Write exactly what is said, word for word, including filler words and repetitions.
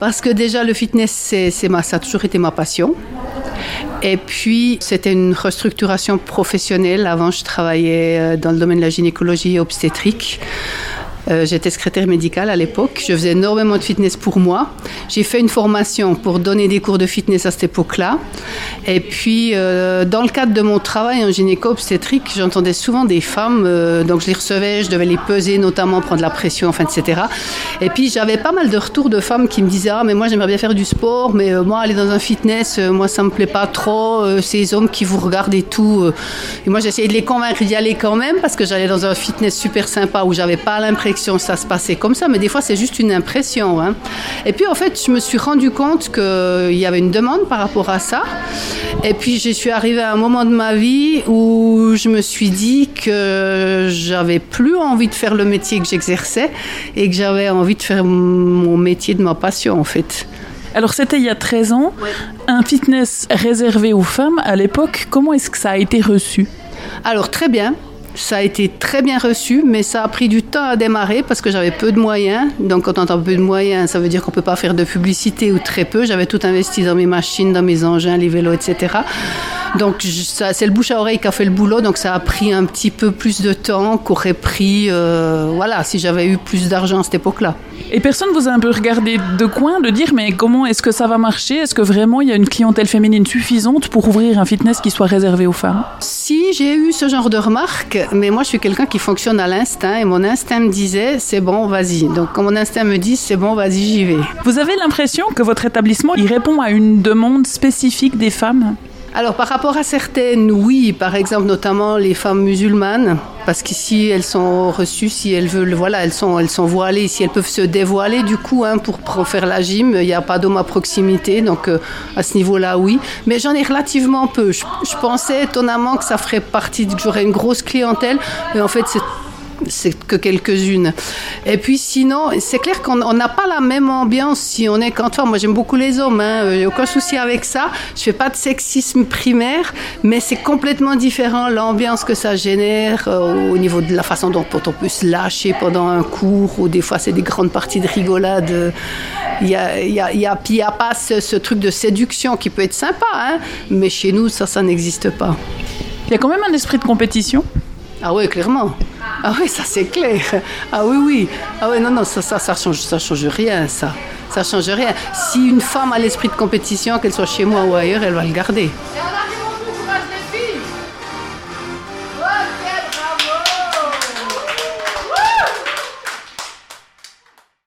Parce que déjà, le fitness, c'est, c'est ma, ça a toujours été ma passion. Et puis, c'était une restructuration professionnelle. Avant, je travaillais dans le domaine de la gynécologie et obstétrique. Euh, j'étais secrétaire médicale à l'époque. Je faisais énormément de fitness pour moi. J'ai fait une formation pour donner des cours de fitness à cette époque-là. Et puis, euh, dans le cadre de mon travail en gynéco-obstétrique, j'entendais souvent des femmes. Euh, donc, je les recevais, je devais les peser, notamment prendre la pression, enfin, et cetera. Et puis, j'avais pas mal de retours de femmes qui me disaient « Ah, mais moi, j'aimerais bien faire du sport, mais euh, moi, aller dans un fitness, euh, moi, ça me plaît pas trop. Euh, ces hommes qui vous regardent et tout. Euh. » Et moi, j'essayais de les convaincre d'y aller quand même parce que j'allais dans un fitness super sympa où j'avais pas l'impression que ça se passait comme ça, mais des fois c'est juste une impression. Hein. Et puis en fait, je me suis rendu compte qu'il y avait une demande par rapport à ça. Et puis je suis arrivée à un moment de ma vie où je me suis dit que j'avais plus envie de faire le métier que j'exerçais et que j'avais envie de faire mon métier de ma passion en fait. Alors c'était il y a treize ans, ouais. Un fitness réservé aux femmes à l'époque, comment est-ce que ça a été reçu ? Alors très bien. Ça a été très bien reçu, mais ça a pris du temps à démarrer parce que j'avais peu de moyens. Donc, quand on entend peu de moyens, ça veut dire qu'on ne peut pas faire de publicité ou très peu. J'avais tout investi dans mes machines, dans mes engins, les vélos, et cetera. Donc, ça, c'est le bouche à oreille qui a fait le boulot. Donc, ça a pris un petit peu plus de temps qu'aurait pris, euh, voilà, si j'avais eu plus d'argent à cette époque-là. Et personne vous a un peu regardé de coin, de dire, mais comment est-ce que ça va marcher ? Est-ce que vraiment il y a une clientèle féminine suffisante pour ouvrir un fitness qui soit réservé aux femmes ? Si, j'ai eu ce genre de remarques, mais moi je suis quelqu'un qui fonctionne à l'instinct et mon instinct me disait, c'est bon, vas-y. Donc quand mon instinct me dit, c'est bon, vas-y, j'y vais. Vous avez l'impression que votre établissement, il répond à une demande spécifique des femmes ? Alors, par rapport à certaines, oui. Par exemple, notamment les femmes musulmanes, parce qu'ici, elles sont reçues, si elles veulent, voilà, elles sont, elles sont voilées, si elles peuvent se dévoiler, du coup, hein, pour, pour faire la gym, il n'y a pas d'homme à proximité, donc euh, à ce niveau-là, oui. Mais j'en ai relativement peu. Je, je pensais étonnamment que ça ferait partie, que j'aurais une grosse clientèle, mais en fait, c'est c'est que quelques-unes. Et puis sinon, c'est clair qu'on n'a pas la même ambiance si on est qu'entre femmes. Moi, j'aime beaucoup les hommes, hein. Il n'y a aucun souci avec ça. Je ne fais pas de sexisme primaire, mais c'est complètement différent l'ambiance que ça génère euh, au niveau de la façon dont on peut se lâcher pendant un cours, ou des fois, c'est des grandes parties de rigolade. Il n'y a, il y a, il y a, il y a pas ce, ce truc de séduction qui peut être sympa, hein, mais chez nous, ça, ça n'existe pas. Il y a quand même un esprit de compétition ? Ah oui, clairement. Ah oui, ça c'est clair. Ah oui, oui. Ah oui, non, non, ça, ça, ça change, ça change rien, ça. Ça change rien. Si une femme a l'esprit de compétition, qu'elle soit chez moi ou ailleurs, elle va le garder.